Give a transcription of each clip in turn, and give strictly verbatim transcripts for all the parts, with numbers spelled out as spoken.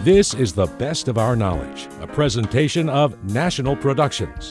This is The Best of Our Knowledge, a presentation of National Productions.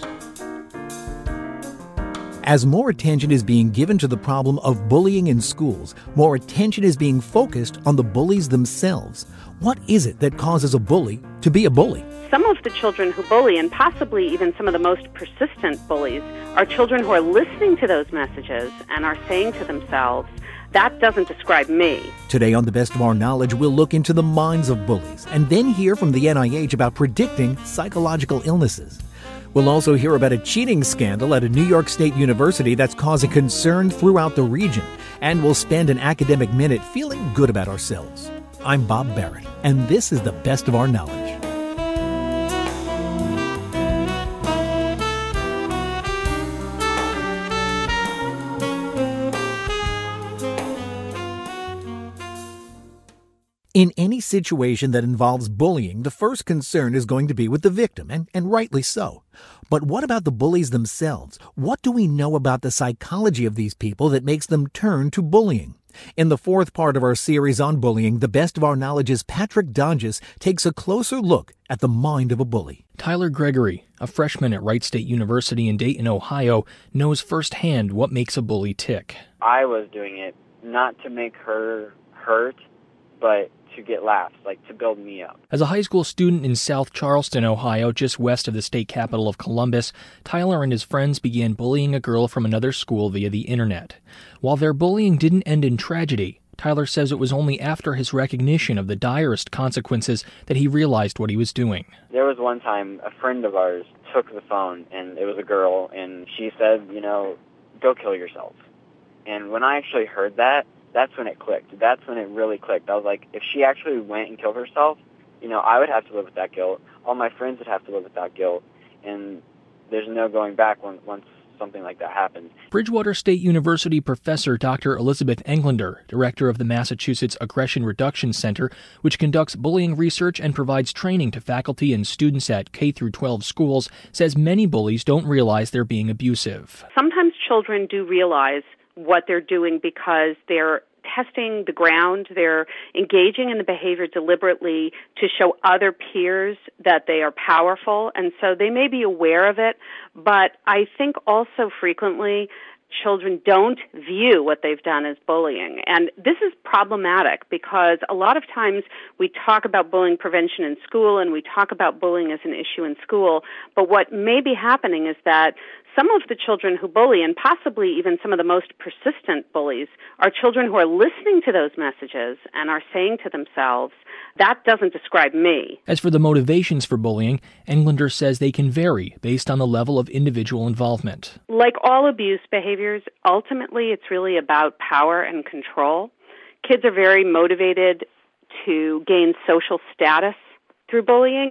As more attention is being given to the problem of bullying in schools, more attention is being focused on the bullies themselves. What is it that causes a bully to be a bully? Some of the children who bully, and possibly even some of the most persistent bullies, are children who are listening to those messages and are saying to themselves, that doesn't describe me. Today on The Best of Our Knowledge, we'll look into the minds of bullies and then hear from the N I H about predicting psychological illnesses. We'll also hear about a cheating scandal at a New York State University that's causing concern throughout the region. And we'll spend an academic minute feeling good about ourselves. I'm Bob Barrett, and this is The Best of Our Knowledge. In any situation that involves bullying, the first concern is going to be with the victim, and, and rightly so. But what about the bullies themselves? What do we know about the psychology of these people that makes them turn to bullying? In the fourth part of our series on bullying, The Best of Our Knowledge's Patrick Donges takes a closer look at the mind of a bully. Tyler Gregory, a freshman at Wright State University in Dayton, Ohio, knows firsthand what makes a bully tick. I was doing it not to make her hurt, but to get laughs, like to build me up. As a high school student in South Charleston, Ohio, just west of the state capital of Columbus, Tyler and his friends began bullying a girl from another school via the internet. While their bullying didn't end in tragedy, Tyler says it was only after his recognition of the direst consequences that he realized what he was doing. There was one time a friend of ours took the phone, and it was a girl, and she said, you know, go kill yourself. And when I actually heard that, that's when it clicked. That's when it really clicked. I was like, if she actually went and killed herself, you know, I would have to live with that guilt. All my friends would have to live with that guilt. And there's no going back when, once something like that happens. Bridgewater State University professor Doctor Elizabeth Englander, director of the Massachusetts Aggression Reduction Center, which conducts bullying research and provides training to faculty and students at K through twelve schools, says many bullies don't realize they're being abusive. Sometimes children do realize what they're doing because they're testing the ground, they're engaging in the behavior deliberately to show other peers that they are powerful, and so they may be aware of it, but I think also frequently children don't view what they've done as bullying. And this is problematic because a lot of times we talk about bullying prevention in school and we talk about bullying as an issue in school, but what may be happening is that some of the children who bully, and possibly even some of the most persistent bullies, are children who are listening to those messages and are saying to themselves, that doesn't describe me. As for the motivations for bullying, Englander says they can vary based on the level of individual involvement. Like all abuse behaviors, ultimately it's really about power and control. Kids are very motivated to gain social status through bullying.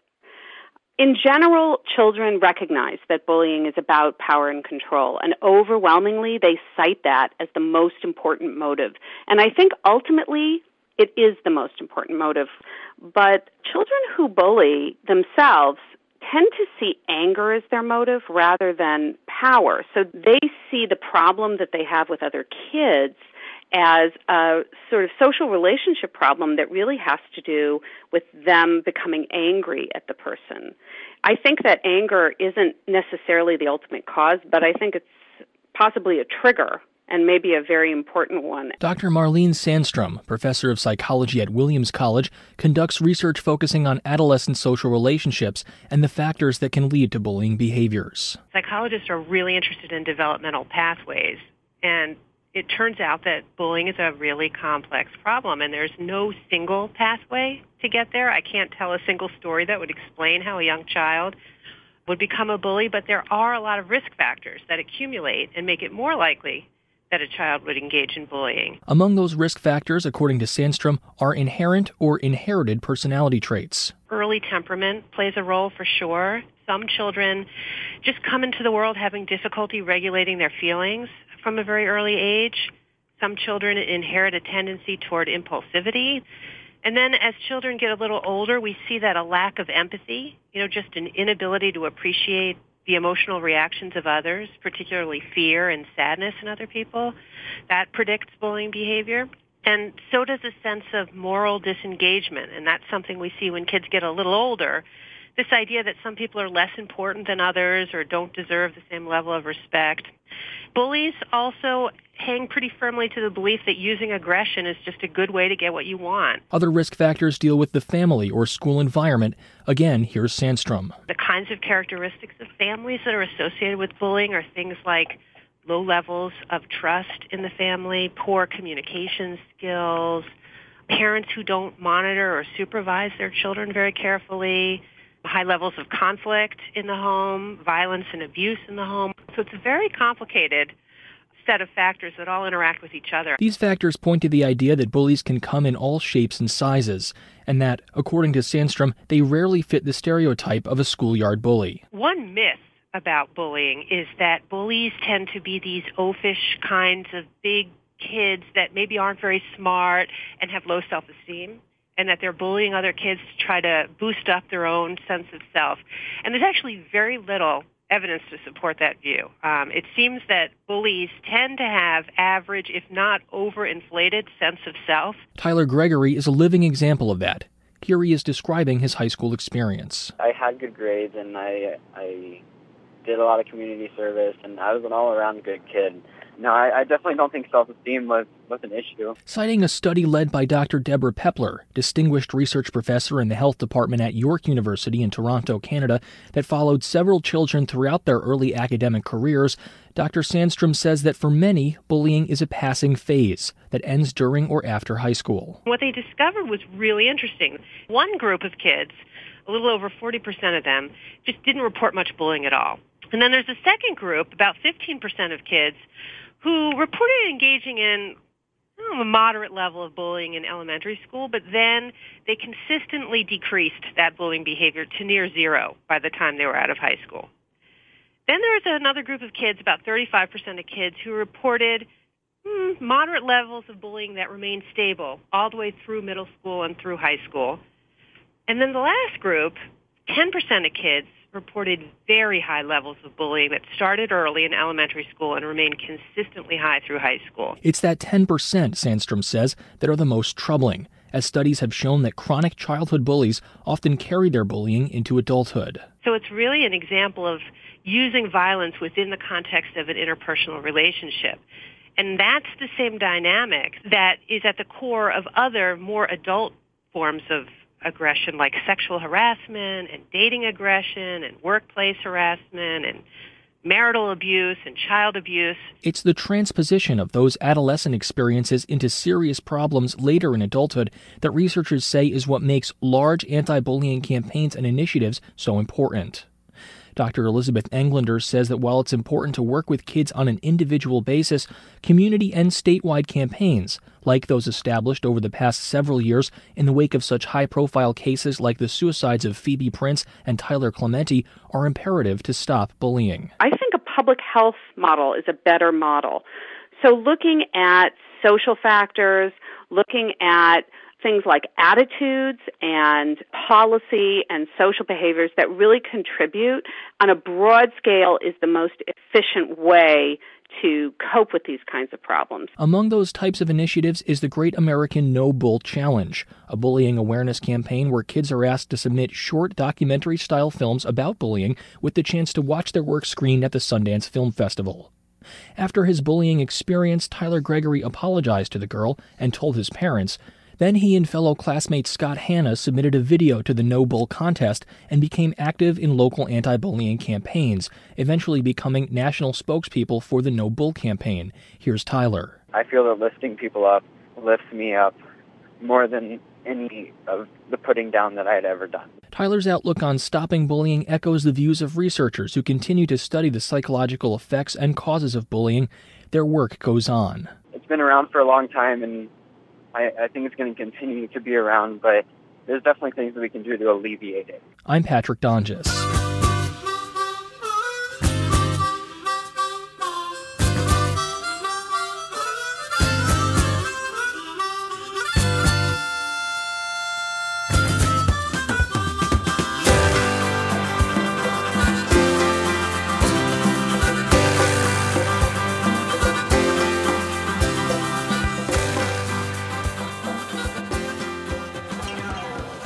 In general, children recognize that bullying is about power and control, and overwhelmingly they cite that as the most important motive. And I think ultimately it is the most important motive. But children who bully themselves tend to see anger as their motive rather than power. So they see the problem that they have with other kids as a sort of social relationship problem that really has to do with them becoming angry at the person. I think that anger isn't necessarily the ultimate cause, but I think it's possibly a trigger, and maybe a very important one. Doctor Marlene Sandstrom, professor of psychology at Williams College, conducts research focusing on adolescent social relationships and the factors that can lead to bullying behaviors. Psychologists are really interested in developmental pathways, and it turns out that bullying is a really complex problem, and there's no single pathway to get there. I can't tell a single story that would explain how a young child would become a bully, but there are a lot of risk factors that accumulate and make it more likely that a child would engage in bullying. Among those risk factors, according to Sandstrom, are inherent or inherited personality traits. Early temperament plays a role for sure. Some children just come into the world having difficulty regulating their feelings from a very early age. Some children inherit a tendency toward impulsivity. And then as children get a little older, we see that a lack of empathy, you know, just an inability to appreciate the emotional reactions of others, particularly fear and sadness in other people, that predicts bullying behavior. And so does a sense of moral disengagement, and that's something we see when kids get a little older. This idea that some people are less important than others or don't deserve the same level of respect. Bullies also hang pretty firmly to the belief that using aggression is just a good way to get what you want. Other risk factors deal with the family or school environment. Again, here's Sandstrom. The kinds of characteristics of families that are associated with bullying are things like low levels of trust in the family, poor communication skills, parents who don't monitor or supervise their children very carefully, high levels of conflict in the home, violence and abuse in the home. So it's a very complicated set of factors that all interact with each other. These factors point to the idea that bullies can come in all shapes and sizes, and that, according to Sandstrom, they rarely fit the stereotype of a schoolyard bully. One myth about bullying is that bullies tend to be these oafish kinds of big kids that maybe aren't very smart and have low self-esteem, and that they're bullying other kids to try to boost up their own sense of self. And there's actually very little evidence to support that view. Um, it seems that bullies tend to have average, if not overinflated, sense of self. Tyler Gregory is a living example of that. Here he is describing his high school experience. I had good grades, and I I did a lot of community service, and I was an all-around good kid. No, I, I definitely don't think self-esteem was, was an issue. Citing a study led by Doctor Deborah Pepler, distinguished research professor in the health department at York University in Toronto, Canada, that followed several children throughout their early academic careers, Doctor Sandstrom says that for many, bullying is a passing phase that ends during or after high school. What they discovered was really interesting. One group of kids, a little over forty percent of them, just didn't report much bullying at all. And then there's a second group, about fifteen percent of kids, who reported engaging in oh, a moderate level of bullying in elementary school, but then they consistently decreased that bullying behavior to near zero by the time they were out of high school. Then there was another group of kids, about thirty-five percent of kids, who reported hmm, moderate levels of bullying that remained stable all the way through middle school and through high school. And then the last group, ten percent of kids, reported very high levels of bullying that started early in elementary school and remained consistently high through high school. It's that ten percent, Sandstrom says, that are the most troubling, as studies have shown that chronic childhood bullies often carry their bullying into adulthood. So it's really an example of using violence within the context of an interpersonal relationship. And that's the same dynamic that is at the core of other more adult forms of aggression, like sexual harassment and dating aggression and workplace harassment and marital abuse and child abuse. It's the transposition of those adolescent experiences into serious problems later in adulthood that researchers say is what makes large anti-bullying campaigns and initiatives so important. Doctor Elizabeth Englander says that while it's important to work with kids on an individual basis, community and statewide campaigns, like those established over the past several years in the wake of such high-profile cases like the suicides of Phoebe Prince and Tyler Clementi, are imperative to stop bullying. I think a public health model is a better model. So looking at social factors, looking at things like attitudes and policy and social behaviors that really contribute on a broad scale is the most efficient way to cope with these kinds of problems. Among those types of initiatives is the Great American No Bull Challenge, a bullying awareness campaign where kids are asked to submit short documentary-style films about bullying with the chance to watch their work screened at the Sundance Film Festival. After his bullying experience, Tyler Gregory apologized to the girl and told his parents. Then he and fellow classmate Scott Hanna submitted a video to the No Bull contest and became active in local anti-bullying campaigns, eventually becoming national spokespeople for the No Bull campaign. Here's Tyler. I feel that lifting people up lifts me up more than any of the putting down that I had ever done. Tyler's outlook on stopping bullying echoes the views of researchers who continue to study the psychological effects and causes of bullying. Their work goes on. It's been around for a long time, and I, I think it's going to continue to be around, but there's definitely things that we can do to alleviate it. I'm Patrick Donges.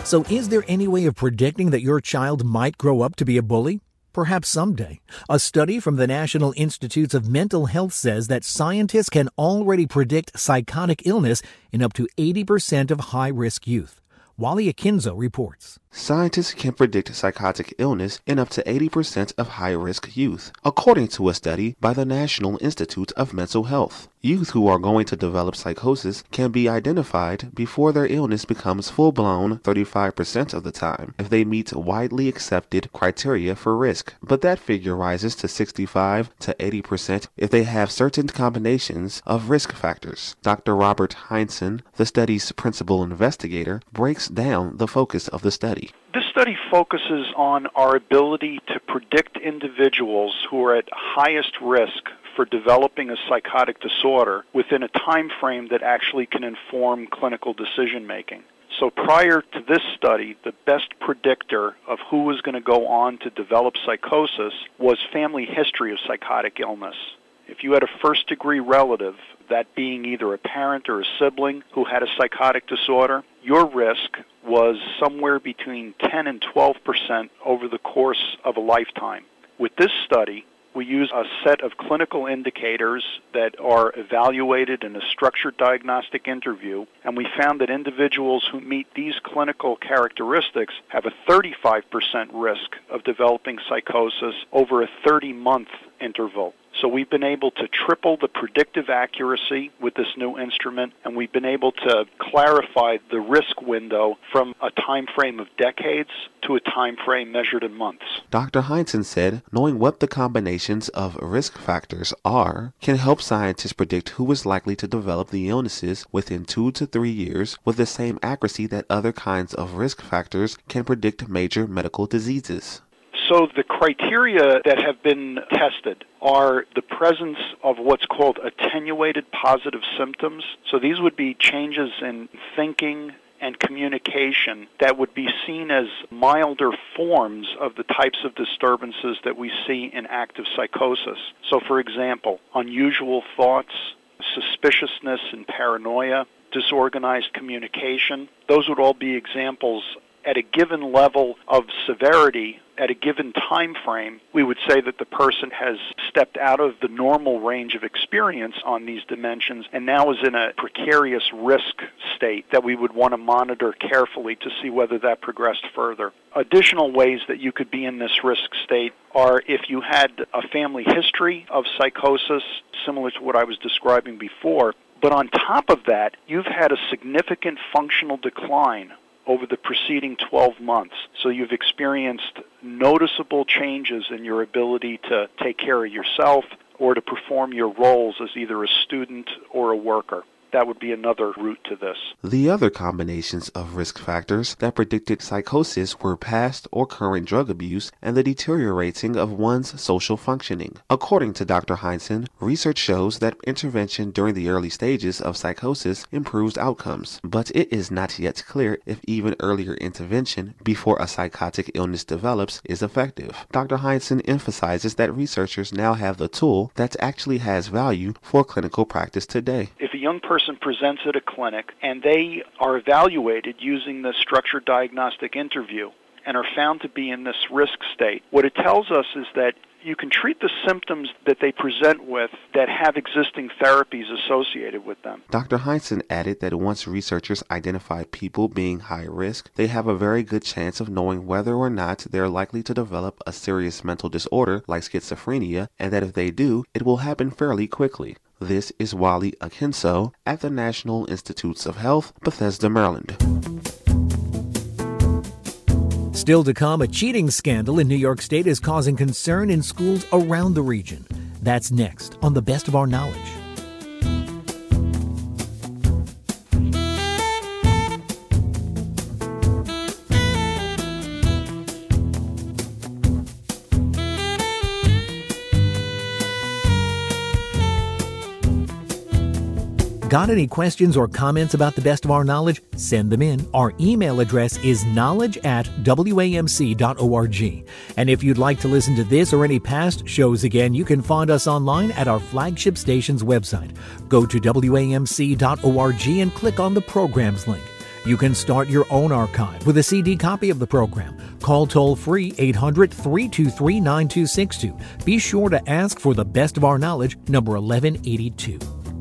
So is there any way of predicting that your child might grow up to be a bully? Perhaps someday. A study from the National Institutes of Mental Health says that scientists can already predict psychotic illness in up to eighty percent of high-risk youth. Wally Akinzo reports. Scientists can predict psychotic illness in up to eighty percent of high-risk youth, according to a study by the National Institute of Mental Health. Youth who are going to develop psychosis can be identified before their illness becomes full-blown thirty-five percent of the time if they meet widely accepted criteria for risk, but that figure rises to sixty-five to eighty percent if they have certain combinations of risk factors. Doctor Robert Heinsohn, the study's principal investigator, breaks down the focus of the study. This study focuses on our ability to predict individuals who are at highest risk for developing a psychotic disorder within a time frame that actually can inform clinical decision making. So prior to this study, the best predictor of who was going to go on to develop psychosis was family history of psychotic illness. If you had a first-degree relative, that being either a parent or a sibling who had a psychotic disorder, your risk was somewhere between ten and twelve percent over the course of a lifetime. With this study, we use a set of clinical indicators that are evaluated in a structured diagnostic interview, and we found that individuals who meet these clinical characteristics have a thirty-five percent risk of developing psychosis over a thirty-month interval. So we've been able to triple the predictive accuracy with this new instrument, and we've been able to clarify the risk window from a time frame of decades to a time frame measured in months. Doctor Heinsohn said knowing what the combinations of risk factors are can help scientists predict who is likely to develop the illnesses within two to three years with the same accuracy that other kinds of risk factors can predict major medical diseases. So the criteria that have been tested are the presence of what's called attenuated positive symptoms. So these would be changes in thinking and communication that would be seen as milder forms of the types of disturbances that we see in active psychosis. So for example, unusual thoughts, suspiciousness and paranoia, disorganized communication, those would all be examples. At a given level of severity, at a given time frame, we would say that the person has stepped out of the normal range of experience on these dimensions and now is in a precarious risk state that we would want to monitor carefully to see whether that progressed further. Additional ways that you could be in this risk state are if you had a family history of psychosis, similar to what I was describing before, but on top of that, you've had a significant functional decline over the preceding twelve months. So you've experienced noticeable changes in your ability to take care of yourself or to perform your roles as either a student or a worker. That would be another route to this. The other combinations of risk factors that predicted psychosis were past or current drug abuse and the deteriorating of one's social functioning. According to Doctor Heinsohn, research shows that intervention during the early stages of psychosis improves outcomes, but it is not yet clear if even earlier intervention before a psychotic illness develops is effective. Doctor Heinsohn emphasizes that researchers now have the tool that actually has value for clinical practice today. If a young person presents at a clinic and they are evaluated using the structured diagnostic interview and are found to be in this risk state, what it tells us is that you can treat the symptoms that they present with that have existing therapies associated with them. Doctor Heinsohn added that once researchers identify people being high risk, they have a very good chance of knowing whether or not they're likely to develop a serious mental disorder like schizophrenia, and that if they do, it will happen fairly quickly. This is Wally Akinso at the National Institutes of Health, Bethesda, Maryland. Still to come, a cheating scandal in New York State is causing concern in schools around the region. That's next on The Best of Our Knowledge. Got any questions or comments about The Best of Our Knowledge? Send them in. Our email address is knowledge at w a m c dot org. And if you'd like to listen to this or any past shows again, you can find us online at our flagship station's website. Go to w a m c dot org and click on the programs link. You can start your own archive with a C D copy of the program. Call toll-free eight hundred, three two three, nine two six two. Be sure to ask for the Best of Our Knowledge, number eleven eighty-two.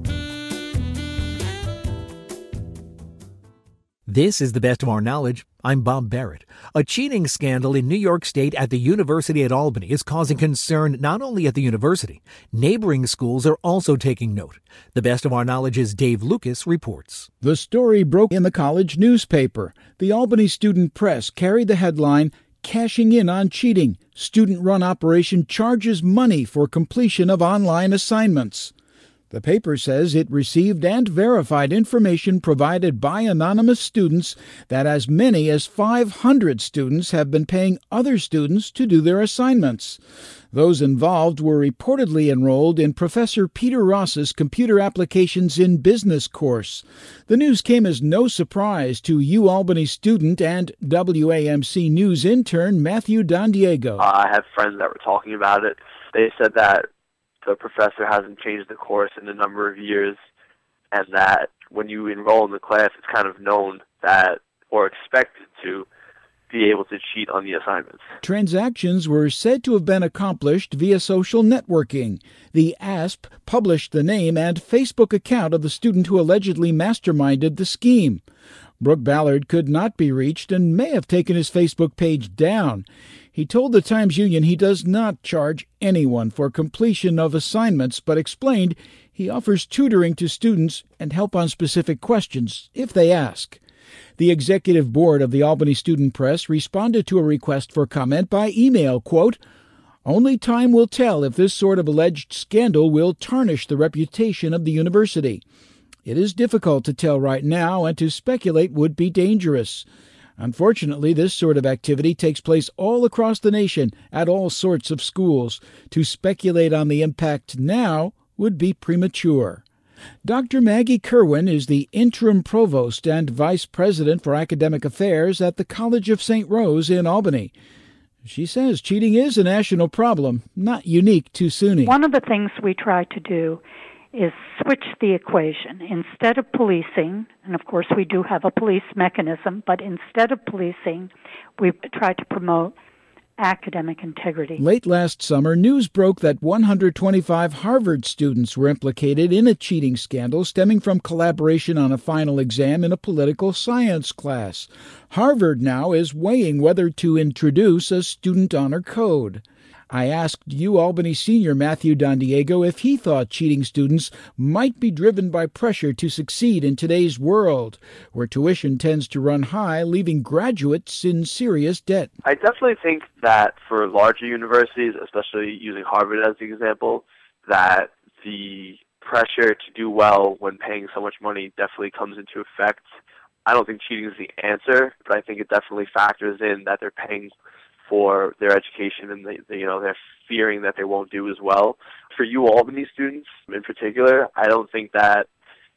This is the Best of Our Knowledge. I'm Bob Barrett. A cheating scandal in New York State at the University at Albany is causing concern not only at the university. Neighboring schools are also taking note. The Best of Our Knowledge's Dave Lucas reports. The story broke in the college newspaper. The Albany Student Press carried the headline, "Cashing in on cheating. Student-run operation charges money for completion of online assignments." The paper says it received and verified information provided by anonymous students that as many as five hundred students have been paying other students to do their assignments. Those involved were reportedly enrolled in Professor Peter Ross's Computer Applications in Business course. The news came as no surprise to UAlbany student and W A M C News intern Matthew Don Diego. Uh, I have friends that were talking about it. They said that the professor hasn't changed the course in a number of years, and that when you enroll in the class, it's kind of known that, or expected to, be able to cheat on the assignments. Transactions were said to have been accomplished via social networking. The A S P published the name and Facebook account of the student who allegedly masterminded the scheme. Brooke Ballard could not be reached and may have taken his Facebook page down. He told the Times-Union he does not charge anyone for completion of assignments, but explained he offers tutoring to students and help on specific questions if they ask. The executive board of the Albany Student Press responded to a request for comment by email, quote, "Only time will tell if this sort of alleged scandal will tarnish the reputation of the university. It is difficult to tell right now, and to speculate would be dangerous. Unfortunately, this sort of activity takes place all across the nation at all sorts of schools. To speculate on the impact now would be premature." Doctor Maggie Kerwin is the interim provost and vice president for academic affairs at the College of Saint Rose in Albany. She says cheating is a national problem, not unique to SUNY. One of the things we try to do is switch the equation. Instead of policing, and of course we do have a police mechanism, but instead of policing, we try to promote academic integrity. Late last summer, news broke that one hundred twenty-five Harvard students were implicated in a cheating scandal stemming from collaboration on a final exam in a political science class. Harvard now is weighing whether to introduce a student honor code. I asked UAlbany senior Matthew Don Diego if he thought cheating students might be driven by pressure to succeed in today's world, where tuition tends to run high, leaving graduates in serious debt. I definitely think that for larger universities, especially using Harvard as the example, that the pressure to do well when paying so much money definitely comes into effect. I don't think cheating is the answer, but I think it definitely factors in that they're paying for their education, and they, they, you know, they're fearing that they won't do as well. For UAlbany students in particular, I don't think that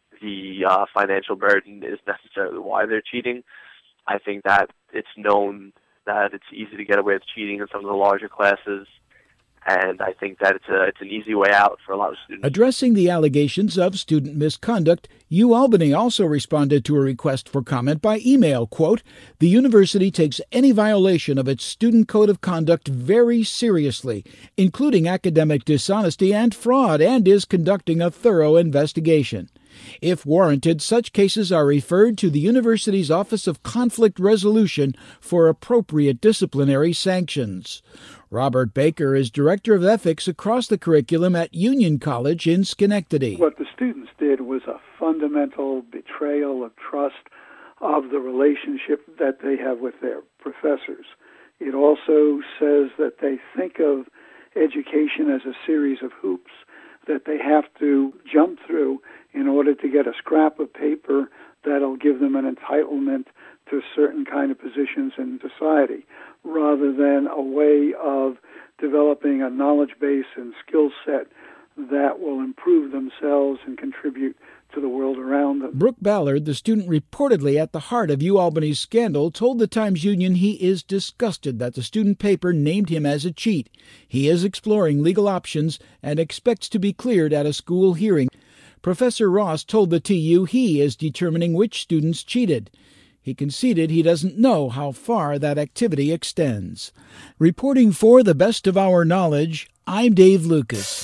the uh, financial burden is necessarily why they're cheating. I think that it's known that it's easy to get away with cheating in some of the larger classes, and I think that it's a it's an easy way out for a lot of students. Addressing the allegations of student misconduct, UAlbany also responded to a request for comment by email, quote, "The university takes any violation of its student code of conduct very seriously, including academic dishonesty and fraud, and is conducting a thorough investigation. If warranted, such cases are referred to the university's Office of Conflict Resolution for appropriate disciplinary sanctions." Robert Baker is Director of Ethics across the curriculum at Union College in Schenectady. What the students did was a fundamental betrayal of trust of the relationship that they have with their professors. It also says that they think of education as a series of hoops that they have to jump through in order to get a scrap of paper that'll give them an entitlement to certain kind of positions in society, rather than a way of developing a knowledge base and skill set that will improve themselves and contribute to the world around them. Brooke Ballard, the student reportedly at the heart of UAlbany's scandal, told the Times-Union he is disgusted that the student paper named him as a cheat. He is exploring legal options and expects to be cleared at a school hearing. Professor Ross told the T U he is determining which students cheated. He conceded he doesn't know how far that activity extends. Reporting for the best of our knowledge, I'm Dave Lucas.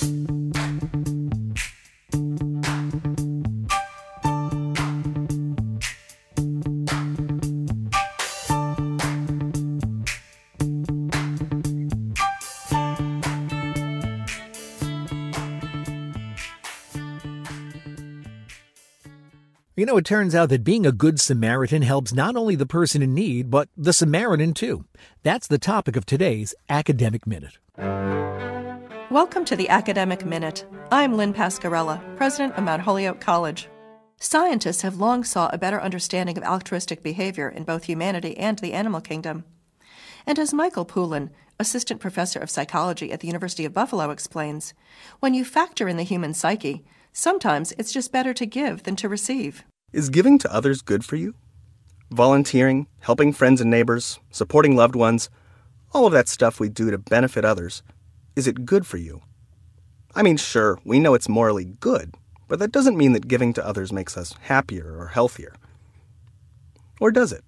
You know, it turns out that being a good Samaritan helps not only the person in need, but the Samaritan too. That's the topic of today's Academic Minute. Welcome to the Academic Minute. I'm Lynn Pascarella, president of Mount Holyoke College. Scientists have long sought a better understanding of altruistic behavior in both humanity and the animal kingdom. And as Michael Poulin, assistant professor of psychology at the University of Buffalo, explains, when you factor in the human psyche, sometimes it's just better to give than to receive. Is giving to others good for you? Volunteering, helping friends and neighbors, supporting loved ones, all of that stuff we do to benefit others, is it good for you? I mean, sure, we know it's morally good, but that doesn't mean that giving to others makes us happier or healthier. Or does it?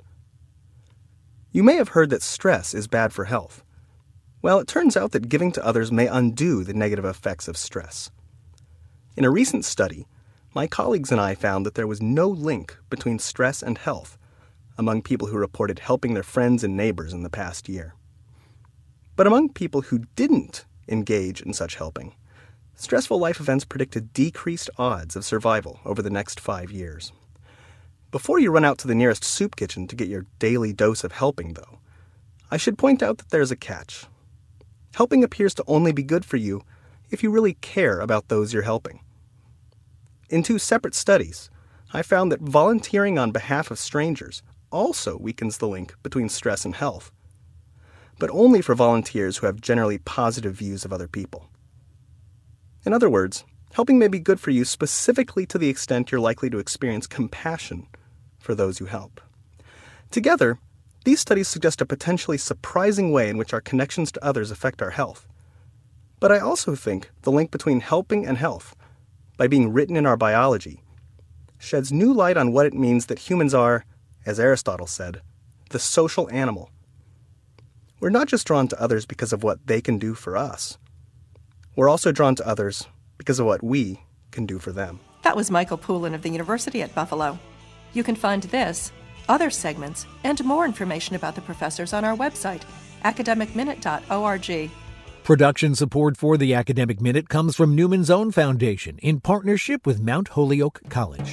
You may have heard that stress is bad for health. Well, it turns out that giving to others may undo the negative effects of stress. In a recent study, my colleagues and I found that there was no link between stress and health among people who reported helping their friends and neighbors in the past year. But among people who didn't engage in such helping, stressful life events predicted decreased odds of survival over the next five years. Before you run out to the nearest soup kitchen to get your daily dose of helping, though, I should point out that there's a catch. Helping appears to only be good for you if you really care about those you're helping. In two separate studies, I found that volunteering on behalf of strangers also weakens the link between stress and health, but only for volunteers who have generally positive views of other people. In other words, helping may be good for you specifically to the extent you're likely to experience compassion for those you help. Together, these studies suggest a potentially surprising way in which our connections to others affect our health. But I also think the link between helping and health, by being written in our biology, sheds new light on what it means that humans are, as Aristotle said, the social animal. We're not just drawn to others because of what they can do for us. We're also drawn to others because of what we can do for them. That was Michael Poulin of the University at Buffalo. You can find this, other segments, and more information about the professors on our website, academic minute dot org. Production support for the Academic Minute comes from Newman's Own Foundation in partnership with Mount Holyoke College.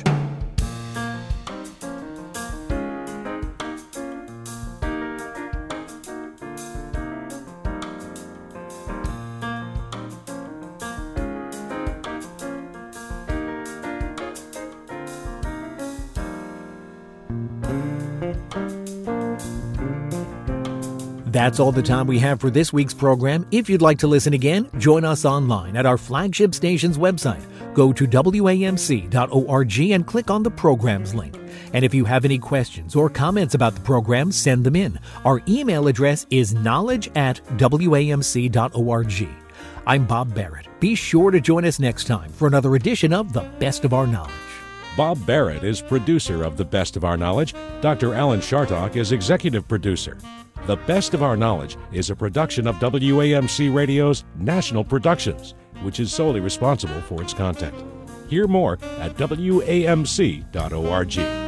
That's all the time we have for this week's program. If you'd like to listen again, join us online at our flagship station's website. Go to W A M C dot org and click on the programs link. And if you have any questions or comments about the program, send them in. Our email address is knowledge at W A M C dot org. I'm Bob Barrett. Be sure to join us next time for another edition of The Best of Our Knowledge. Bob Barrett is producer of The Best of Our Knowledge. Doctor Alan Chartock is executive producer. The Best of Our Knowledge is a production of W A M C Radio's National Productions, which is solely responsible for its content. Hear more at W A M C dot org.